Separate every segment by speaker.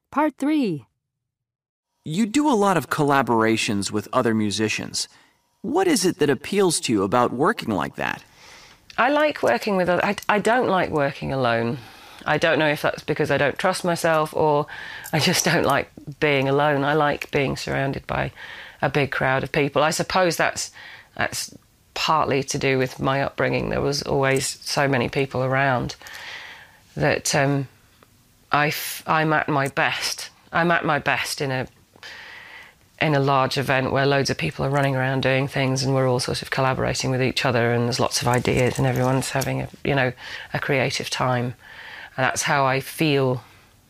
Speaker 1: Part 3.
Speaker 2: You do a lot of collaborations with other musicians. What is it that appeals to you about working like that?
Speaker 3: I like working with others. I don't like working alone. I don't know if that's because I don't trust myself or I just don't like being alone. I like being surrounded by a big crowd of people. I suppose that's partly to do with my upbringing. There was always so many people around that I'm at my best. I'm at my best in a large event where loads of people are running around doing things and we're all sort of collaborating with each other and there's lots of ideas and everyone's having a creative time. And that's how I feel.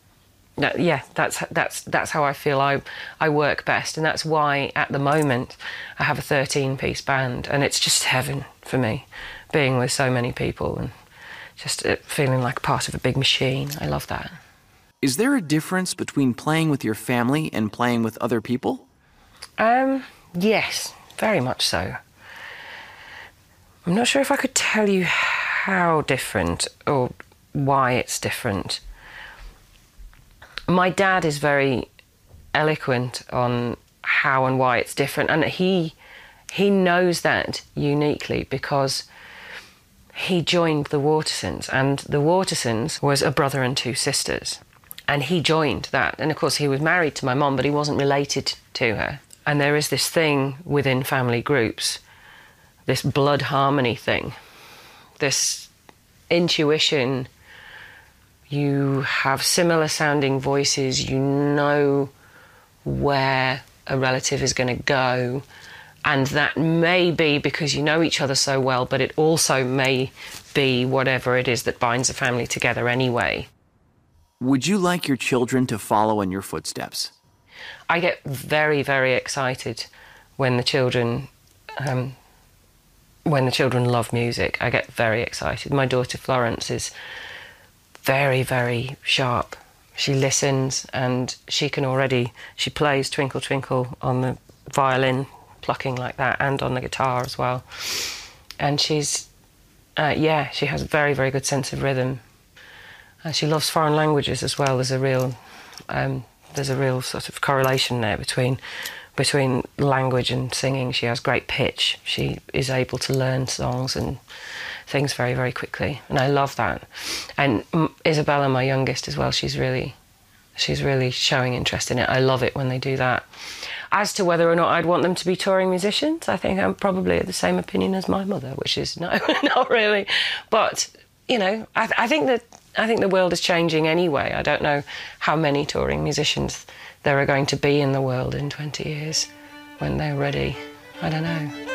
Speaker 3: That's how I feel I work best, and that's why at the moment I have a 13-piece band, and it's just heaven for me, being with so many people and just feeling like part of a big machine. I love that.
Speaker 2: Is there a difference between playing with your family and playing with other people?
Speaker 3: Yes, very much so. I'm not sure if I could tell you how different or why it's different. My dad is very eloquent on how and why it's different, and he knows that uniquely because he joined the Watersons, and the Watersons was a brother and two sisters, and he joined that. And of course he was married to my mum, but he wasn't related to her. And there is this thing within family groups, this blood harmony thing, this intuition. You have similar sounding voices, you know where a relative is going to go, and that may be because you know each other so well, but it also may be whatever it is that binds a family together anyway.
Speaker 2: Would you like your children to follow in your footsteps?
Speaker 3: I get very, very excited when the children love music. I get very excited. My daughter Florence is very, very sharp. She listens and she plays Twinkle Twinkle on the violin, plucking like that, and on the guitar as well. And she has a very, very good sense of rhythm. She loves foreign languages as well. There's a real sort of correlation there between language and singing. She has great pitch. She is able to learn songs and things very, very quickly, and I love that. And Isabella, my youngest as well, she's really showing interest in it. I love it when they do that. As to whether or not I'd want them to be touring musicians, I think I'm probably of the same opinion as my mother, which is no, not really. But I think the world is changing anyway. I don't know how many touring musicians there are going to be in the world in 20 years when they're ready. I don't know.